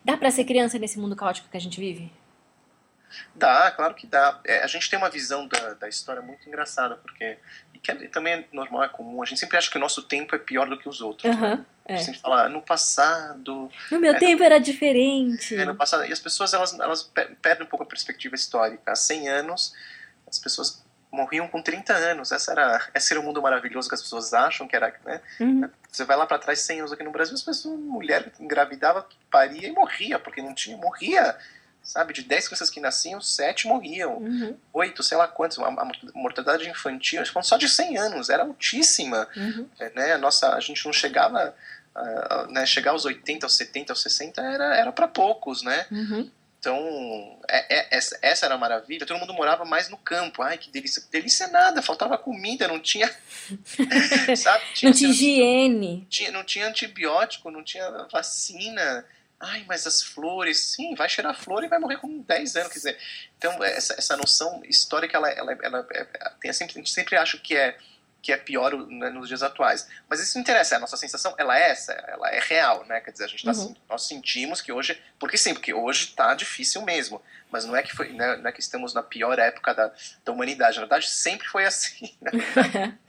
Dá pra ser criança nesse mundo caótico que a gente vive? Dá, claro que dá. A gente tem uma visão da história muito engraçada, porque e que também é normal, é comum. A gente sempre acha que o nosso tempo é pior do que os outros, né? Aham, A gente é. sempre fala, no passado, No meu é, tempo era no diferente. passado. E as pessoas, elas perdem um pouco a perspectiva histórica. Há 100 anos, as pessoas morriam com 30 anos. Esse era o mundo maravilhoso que as pessoas acham que era, né? Uhum. Você vai lá para trás, 100 anos aqui no Brasil, as pessoas, mulher engravidava, paria e morria, porque não tinha, morria. Sabe, de 10 crianças que nasciam, 7 morriam. Uhum. 8, sei lá quantos. A mortalidade infantil, só de 100 anos, era altíssima. Uhum. Né? A gente não chegava, né? Chegar aos 80, aos 70, aos 60 era para poucos, né? Uhum. Então, essa era a maravilha. Todo mundo morava mais no campo. Ai, que delícia. Delícia nada, faltava comida, não tinha, sabe? Não tinha higiene. Não tinha antibiótico, não tinha vacina. Ai, mas as flores, sim, vai cheirar flor e vai morrer com 10 anos. Quer dizer, então, essa noção histórica, tem sempre, a gente sempre acha que é pior, né, nos dias atuais. Mas isso não interessa, a nossa sensação, ela é essa, ela é real, né? Quer dizer, Uhum. nós sentimos que hoje, porque sim, porque hoje está difícil mesmo. Mas não é que foi, né, não é que estamos na pior época da humanidade. Na verdade, sempre foi assim, na verdade.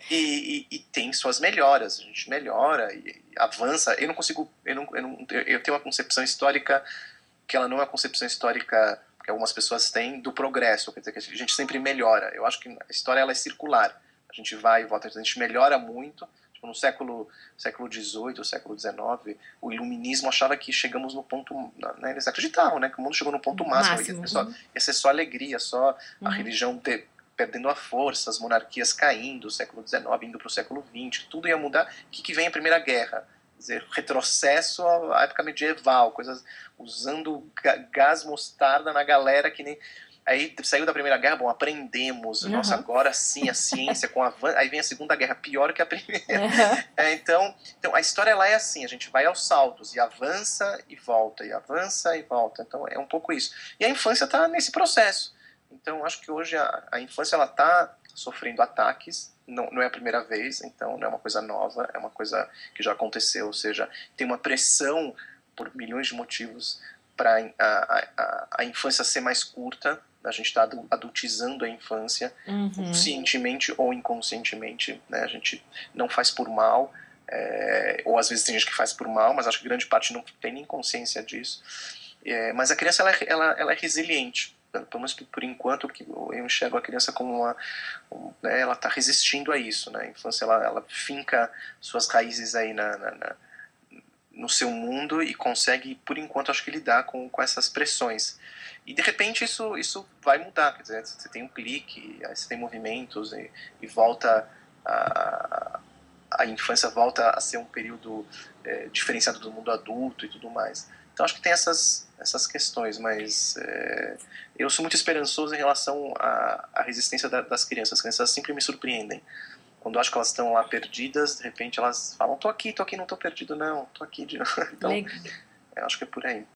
E tem suas melhoras, a gente melhora e avança. Eu não consigo, eu tenho uma concepção histórica que ela não é a concepção histórica que algumas pessoas têm do progresso, quer dizer, que a gente sempre melhora. Eu acho que a história ela é circular. A gente vai e volta, a gente melhora muito. Tipo, no século XVIII, século XIX, o iluminismo achava que chegamos no ponto, né, eles acreditavam, né, que o mundo chegou no ponto máximo, Máximo. Uhum. ia ser só alegria, só a Uhum. religião perdendo a força, as monarquias caindo, século XIX indo para o século XX, tudo ia mudar. O que vem a Primeira Guerra? Quer dizer, retrocesso à época medieval, coisas usando gás mostarda na galera que nem. Aí saiu da Primeira Guerra, bom, aprendemos, nossa, Uhum. agora sim a ciência com aí vem a Segunda Guerra, pior que a primeira. Uhum. Então a história ela é assim, a gente vai aos saltos e avança e volta, e avança e volta. Então é um pouco isso. E a infância está nesse processo. Então acho que hoje a infância ela está sofrendo ataques, não é a primeira vez, então não é uma coisa nova, é uma coisa que já aconteceu, ou seja, tem uma pressão por milhões de motivos para a infância ser mais curta, a gente está adultizando a infância, Uhum. conscientemente ou inconscientemente, né? A gente não faz por mal, ou às vezes tem gente que faz por mal, mas acho que grande parte não tem nem consciência disso. Mas a criança ela é resiliente, pelo menos por enquanto eu enxergo a criança como né, ela está resistindo a isso, né? A infância ela finca suas raízes aí no seu mundo e consegue, por enquanto, acho que lidar com essas pressões. E de repente isso vai mudar, quer dizer, você tem um clique, aí você tem movimentos e volta a infância volta a ser um período diferenciado do mundo adulto e tudo mais. Então acho que tem essas questões, mas eu sou muito esperançoso em relação à resistência das crianças. As crianças sempre me surpreendem. Quando eu acho que elas estão lá perdidas, de repente elas falam, tô aqui, não tô perdido não, tô aqui. Então, Legal. eu acho que é por aí.